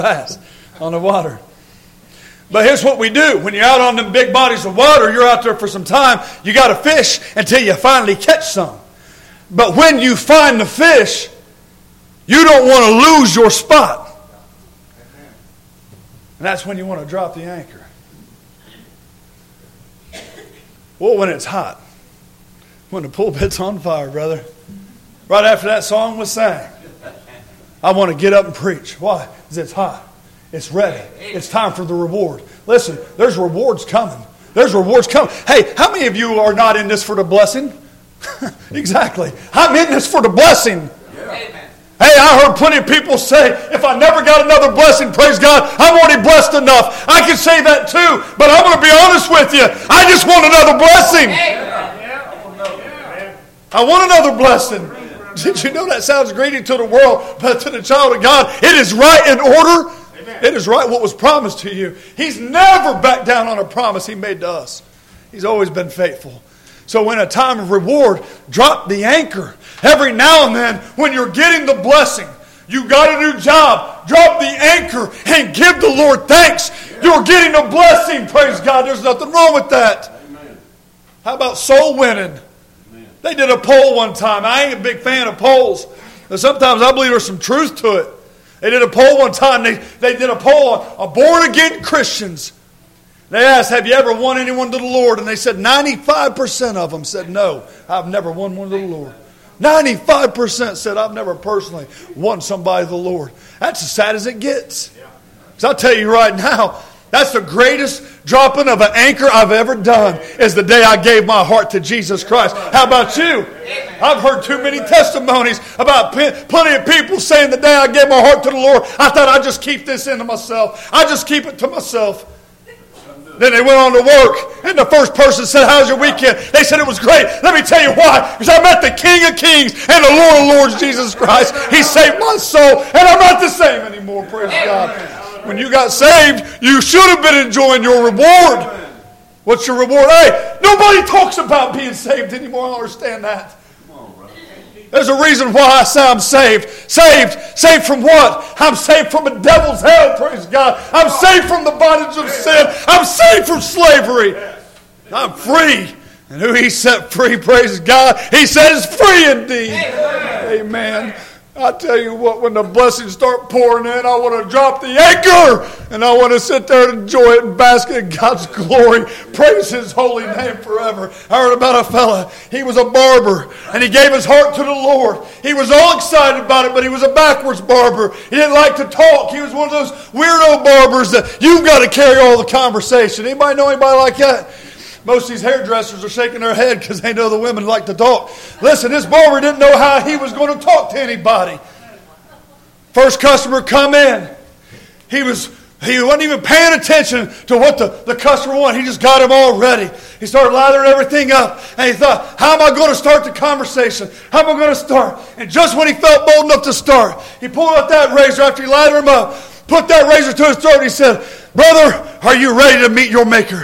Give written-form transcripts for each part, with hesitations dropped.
fast on the water. But here's what we do. When you're out on them big bodies of water, you're out there for some time, you got to fish until you finally catch some. But when you find the fish, you don't want to lose your spot. And that's when you want to drop the anchor. Well, when it's hot. When the pulpit's on fire, brother. Right after that song was sang, I want to get up and preach. Why? Because it's hot. It's ready. It's time for the reward. Listen, there's rewards coming. There's rewards coming. Hey, how many of you are not in this for the blessing? Exactly. I'm in this for the blessing. Hey, I heard plenty of people say, if I never got another blessing, praise God, I'm already blessed enough. I can say that too, but I'm going to be honest with you. I just want another blessing. I want another blessing. Did you know that sounds greedy to the world, but to the child of God, it is right in order. It is right what was promised to you. He's never backed down on a promise He made to us. He's always been faithful. So in a time of reward, drop the anchor. Every now and then, when you're getting the blessing, you got a new job, drop the anchor and give the Lord thanks. You're getting a blessing, praise God. There's nothing wrong with that. How about soul winning? They did a poll one time. I ain't a big fan of polls, but sometimes I believe there's some truth to it. They did a poll one time. They did a poll on born-again Christians. They asked, have you ever won anyone to the Lord? And they said 95% of them said, no, I've never won one to the Lord. 95% said, I've never personally won somebody to the Lord. That's as sad as it gets. Because I'll tell you right now, that's the greatest dropping of an anchor I've ever done is the day I gave my heart to Jesus Christ. How about you? I've heard too many testimonies about plenty of people saying the day I gave my heart to the Lord, I thought I'd just keep this into myself. I just keep it to myself. Then they went on to work, and the first person said, how's your weekend? They said it was great. Let me tell you why. Because I met the King of Kings and the Lord of Lords, Jesus Christ. He saved my soul, and I'm not the same anymore, praise God. When you got saved, you should have been enjoying your reward. What's your reward? Hey, nobody talks about being saved anymore. I understand that. There's a reason why I say I'm saved. Saved from what? I'm saved from a devil's hell, praise God. I'm saved from the bondage of sin. I'm saved from slavery. I'm free. And who He set free, praise God, He said is free indeed. Amen. I tell you what, when the blessings start pouring in, I want to drop the anchor and I want to sit there and enjoy it and bask in God's glory. Praise His holy name forever. I heard about a fella. He was a barber and he gave his heart to the Lord. He was all excited about it, but he was a backwards barber. He didn't like to talk. He was one of those weirdo barbers that you've got to carry all the conversation. Anybody know anybody like that? Most of these hairdressers are shaking their head because they know the women like to talk. Listen, this barber didn't know how he was going to talk to anybody. First customer come in. He wasn't even paying attention to what the customer wanted. He just got him all ready. He started lathering everything up. And he thought, how am I going to start the conversation? How am I going to start? And just when he felt bold enough to start, he pulled out that razor after he lathered him up, put that razor to his throat, and he said, brother, are you ready to meet your maker?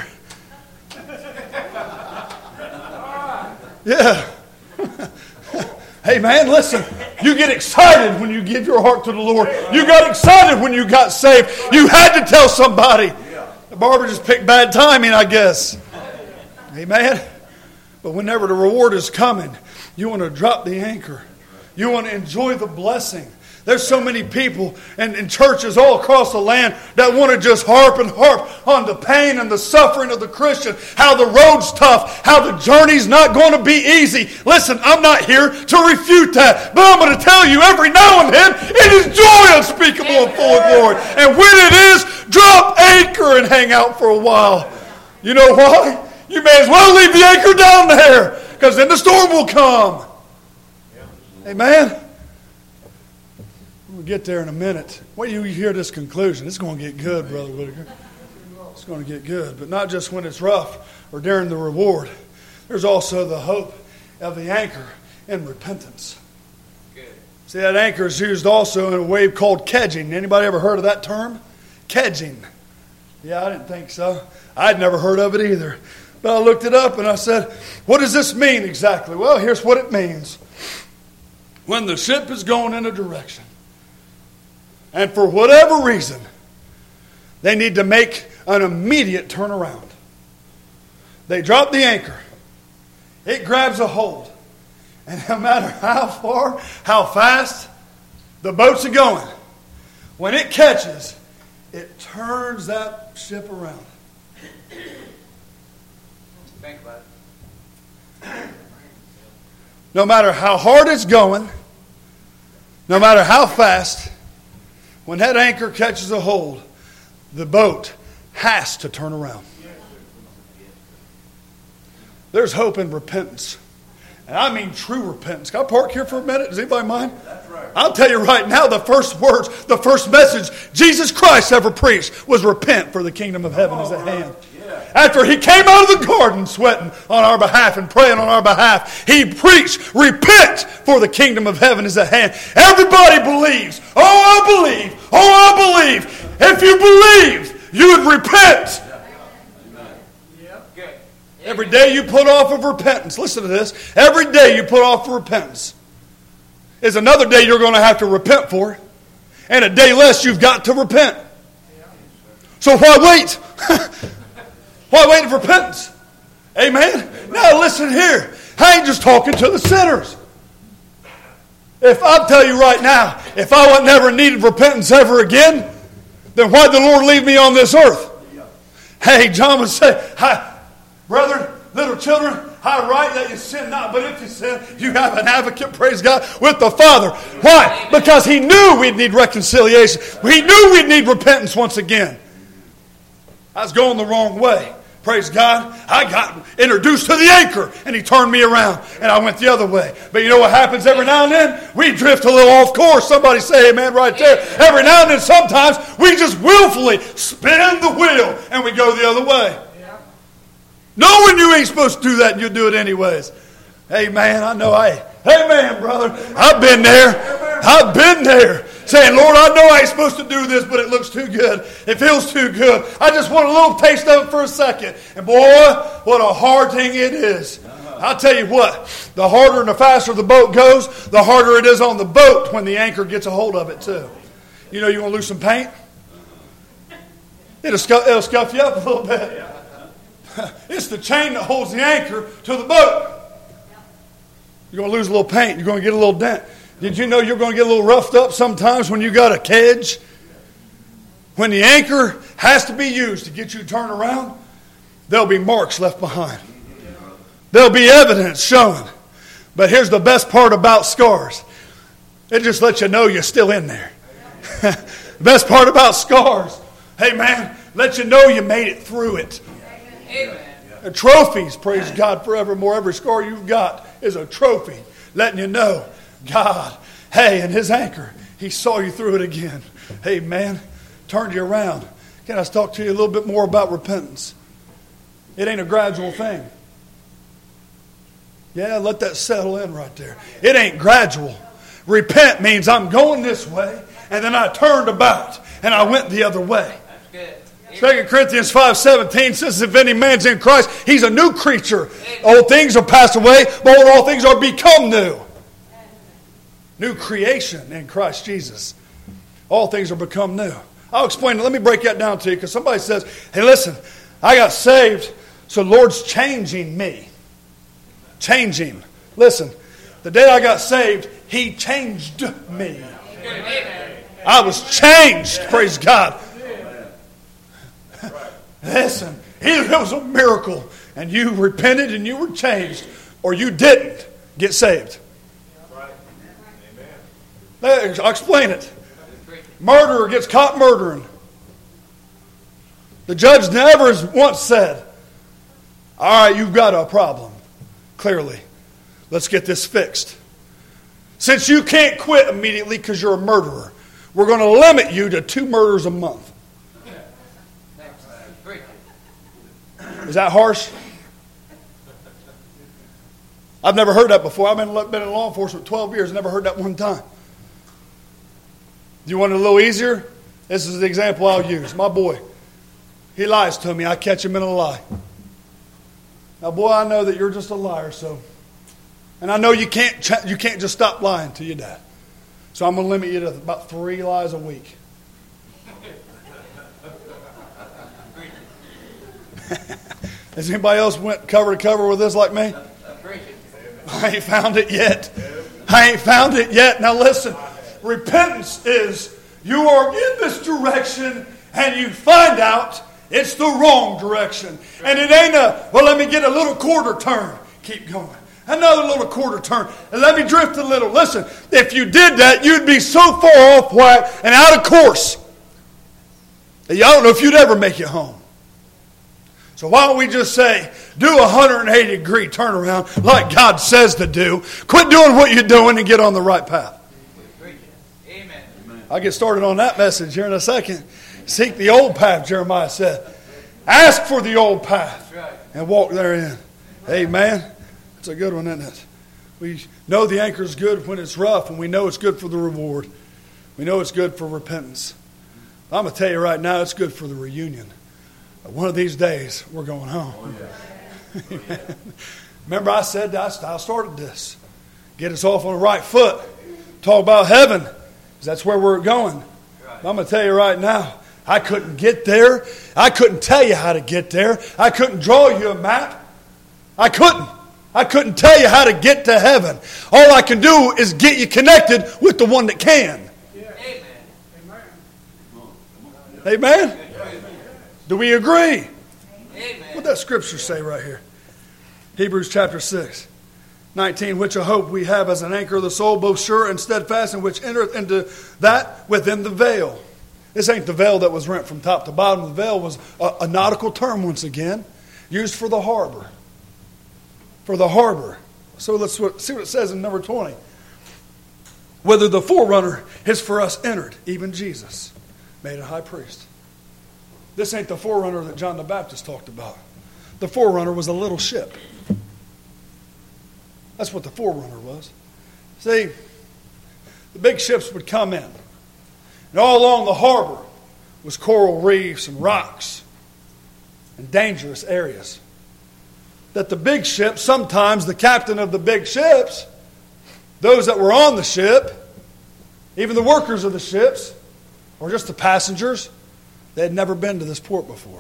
Yeah. Hey man, listen. You get excited when you give your heart to the Lord. You got excited when you got saved. You had to tell somebody. The barber just picked bad timing, I guess. Amen. But whenever the reward is coming, you want to drop the anchor. You want to enjoy the blessing. There's so many people in churches all across the land that want to just harp on the pain and the suffering of the Christian, how the road's tough, how the journey's not going to be easy. Listen, I'm not here to refute that, but I'm going to tell you every now and then it is joy unspeakable and full of glory. And when it is, drop anchor and hang out for a while. You know why? You may as well leave the anchor down there, because then the storm will come. Amen. We'll get there in a minute. Wait till you hear this conclusion. It's going to get good, Brother Whitaker. It's going to get good. But not just when it's rough or during the reward. There's also the hope of the anchor in repentance. Good. See, that anchor is used also in a way called kedging. Anybody ever heard of that term? Kedging. Yeah, I didn't think so. I'd never heard of it either. But I looked it up and I said, what does this mean exactly? Well, here's what it means. When the ship is going in a direction, and for whatever reason, they need to make an immediate turnaround. They drop the anchor. It grabs a hold. And no matter how far, how fast the boats are going, when it catches, it turns that ship around. Think about it. No matter how hard it's going, no matter how fast, when that anchor catches a hold, the boat has to turn around. There's hope in repentance. And I mean true repentance. Can I park here for a minute? Does anybody mind? That's right. I'll tell you right now, the first words, the first message Jesus Christ ever preached was repent, for the kingdom of heaven is at hand. Yeah. After he came out of the garden sweating on our behalf and praying on our behalf, he preached, repent, for the kingdom of heaven is at hand. Everybody believes. Oh, I believe. Oh, I believe. If you believe, you would repent. Every day you put off of repentance, listen to this, every day you put off of repentance is another day you're going to have to repent for, and a day less you've got to repent. So why wait? Why wait for repentance? Amen? Now listen here, I ain't just talking to the sinners. If I'll tell you right now, if I would never needed repentance ever again, then why'd the Lord leave me on this earth? Hey, John would say, brethren, little children, I write that you sin not, but if you sin, you have an advocate, praise God, with the Father. Why? Because he knew we'd need reconciliation. He knew we'd need repentance once again. I was going the wrong way. Praise God. I got introduced to the anchor, and he turned me around, and I went the other way. But you know what happens every now and then? We drift a little off course. Somebody say amen right there. Every now and then, sometimes, we just willfully spin the wheel, and we go the other way. Knowing you ain't supposed to do that, and you do it anyways. Amen. I know amen, brother. I've been there. I've been there. Saying, Lord, I know I ain't supposed to do this, but it looks too good. It feels too good. I just want a little taste of it for a second. And boy, what a hard thing it is. I'll tell you what, the harder and the faster the boat goes, the harder it is on the boat when the anchor gets a hold of it too. You know, you want to lose some paint? It'll scuff you up a little bit. It's the chain that holds the anchor to the boat. You're going to lose a little paint. You're going to get a little dent. Did you know you're going to get a little roughed up sometimes when you got a kedge? When the anchor has to be used to get you to turn around, there'll be marks left behind. There'll be evidence showing. But here's the best part about scars. It just lets you know you're still in there. The best part about scars, hey man, let you know you made it through it. Amen. Trophies, praise God forevermore. Every scar you've got is a trophy, letting you know God, hey, and his anchor, he saw you through it again. Hey, man, turned you around. Can I talk to you a little bit more about repentance? It ain't a gradual thing. Yeah, let that settle in right there. It ain't gradual. Repent means I'm going this way, and then I turned about, and I went the other way. That's good. 2 Corinthians 5:17 says, if any man's in Christ, he's a new creature. Old things are passed away, but all things are become new. New creation in Christ Jesus. All things are become new. I'll explain it. Let me break that down to you, because somebody says, hey, listen, I got saved, so the Lord's changing me. Changing. Listen, the day I got saved, he changed me. I was changed, praise God. Listen, either it was a miracle and you repented and you were changed, or you didn't get saved. I'll explain it. Murderer gets caught murdering. The judge never once said, all right, you've got a problem. Clearly. Let's get this fixed. Since you can't quit immediately because you're a murderer, we're going to limit you to 2 murders a month. Is that harsh? I've never heard that before. I've been in law enforcement 12 years. Never heard that one time. Do you want it a little easier? This is the example I'll use. My boy, he lies to me. I catch him in a lie. Now, boy, I know that you're just a liar, so. And I know you can't just stop lying to your dad. So I'm going to limit you to about 3 lies a week. Has anybody else went cover to cover with this like me? I ain't found it yet. I ain't found it yet. Now listen, repentance is you are in this direction and you find out it's the wrong direction. And it ain't let me get a little quarter turn. Keep going. Another little quarter turn. And let me drift a little. Listen, if you did that, you'd be so far off whack and out of course. I don't know if you'd ever make it home. So why don't we just say, do a 180-degree turnaround like God says to do. Quit doing what you're doing and get on the right path. Amen. I'll get started on that message here in a second. Seek the old path, Jeremiah said. Ask for the old path and walk therein. Amen. That's a good one, isn't it? We know the anchor is good when it's rough, and we know it's good for the reward. We know it's good for repentance. I'm going to tell you right now, it's good for the reunion. One of these days, we're going home. Oh, yeah. Remember I said I started this. Get us off on the right foot. Talk about heaven. Because that's where we're going. I'm going to tell you right now, I couldn't get there. I couldn't tell you how to get there. I couldn't draw you a map. I couldn't tell you how to get to heaven. All I can do is get you connected with the one that can. Yeah. Amen. Amen? Do we agree? Amen. What does that scripture say right here? Hebrews chapter 6, 19, which a hope we have as an anchor of the soul, both sure and steadfast, and which entereth into that within the veil. This ain't the veil that was rent from top to bottom. The veil was a nautical term once again, used for the harbor. For the harbor. So let's see what it says in number 20. Whether the forerunner is for us entered, even Jesus, made a high priest. This ain't the forerunner that John the Baptist talked about. The forerunner was a little ship. That's what the forerunner was. See, the big ships would come in. And all along the harbor was coral reefs and rocks and dangerous areas. That the big ships, sometimes the captain of the big ships, those that were on the ship, even the workers of the ships, or just the passengers, they had never been to this port before.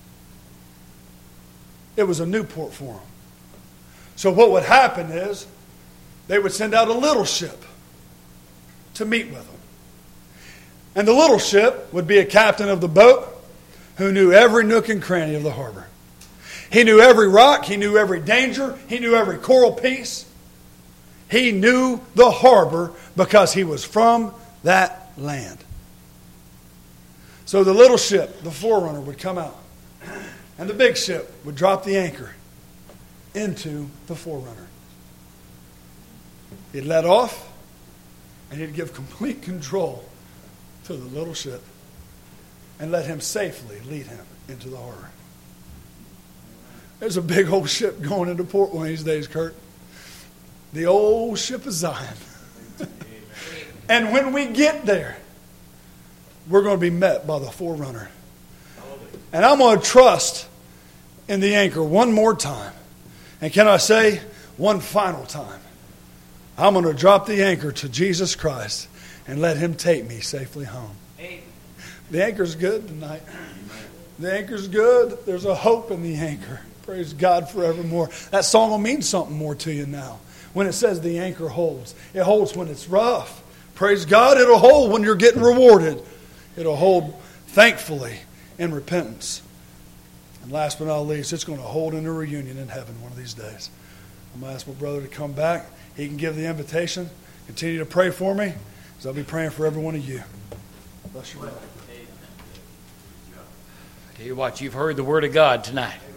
It was a new port for them. So what would happen is they would send out a little ship to meet with them. And the little ship would be a captain of the boat who knew every nook and cranny of the harbor. He knew every rock. He knew every danger. He knew every coral piece. He knew the harbor because he was from that land. So the little ship, the forerunner, would come out. And the big ship would drop the anchor into the forerunner. He'd let off, and he'd give complete control to the little ship and let him safely lead him into the harbor. There's a big old ship going into port one of these days, Kurt. The old ship of Zion. And when we get there, we're going to be met by the forerunner. And I'm going to trust in the anchor one more time. And can I say, one final time. I'm going to drop the anchor to Jesus Christ and let him take me safely home. Amen. The anchor's good tonight. The anchor's good. There's a hope in the anchor. Praise God forevermore. That song will mean something more to you now. When it says the anchor holds. It holds when it's rough. Praise God, it'll hold when you're getting rewarded. It'll hold thankfully in repentance. And last but not least, it's going to hold in a reunion in heaven one of these days. I'm going to ask my brother to come back. He can give the invitation. Continue to pray for me, as I'll be praying for every one of you. Bless you. I tell you what, you've heard the word of God tonight.